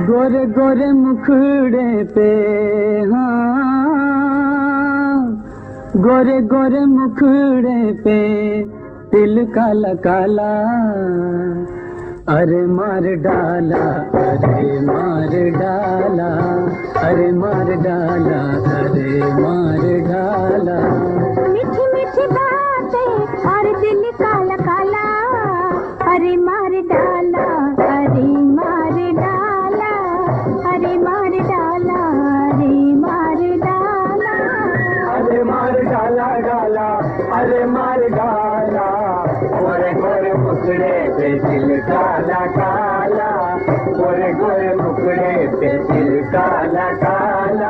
गोरे गोरे मुखड़े पे, हाँ गोरे गोरे मुखड़े पे तिल काला काला, अरे मार डाला, अरे मार डाला, अरे मार डाला, अरे मार डाला। मीठी मीठी बातें और दिल काला काला, अरे मार डाला, अरे मार डाला, अरे मार डाला, अरे मार डाला, अरे मार डाला डाला, अरे मार डाला। गोरे गोरे मुखड़े पे दिल काला काला, गोरे गोरे मुखड़े पे दिल काला काला।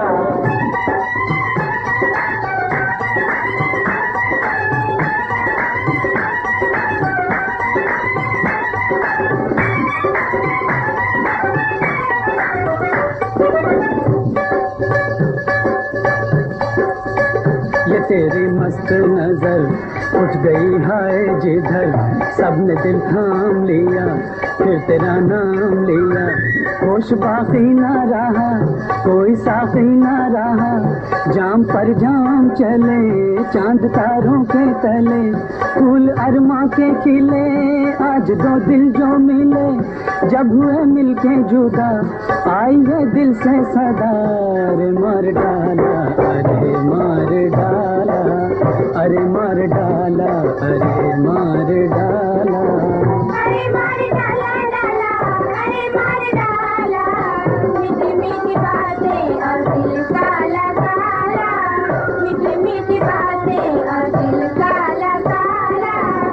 ये तेरी मस्त नजर उठ गई हाय जिधर, सबने दिल थाम लिया, फिर तेरा नाम लिया। होश बाकी ना रहा, कोई साथी ना रहा, जाम पर जाम चले चांद तारों के तले। फूल अरमा के खिले आज दो दिल जो मिले, जब हुए मिलके जुदा आई है दिल से सदा। अरे मार डाला, अरे मार डाला, अरे मार डाला, अरे मार डाला, अरे मार डाला डाला, अरे मार डाला। मीठी मीठी बातें और दिल काला काला, मीठी मीठी बातें और दिल काला काला।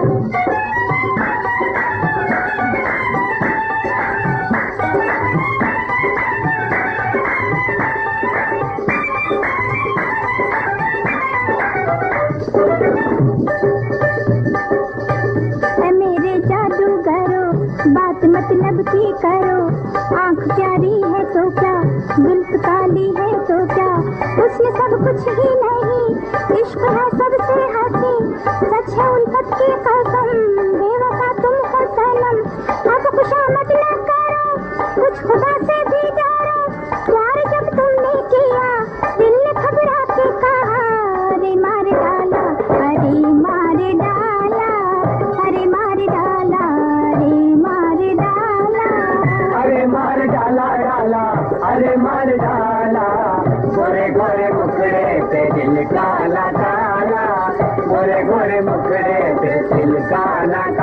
मेरे जादूगरो बात मतलब की करो, आंख प्यारी है तो क्या, जुल्फ काली है तो क्या, उसने सब कुछ ही नहीं, इश्क है सबसे हसी, सच है उल्फत की कसम, बेवफा तुम हो सनम। अब खुशामद न करो, कुछ खुदा से भी डरो, प्यार जब तुमने किया दिल ने घबरा के कहा। अरे मार डाला, अरे मार डाला, अरे मार डाला, अरे मार डाला, अरे मार डाला डाला, अरे मार डाला। गोरे गोरे मुखड़े पे दिल काला काला, गोरे गोरे मुखड़े पे दिल काला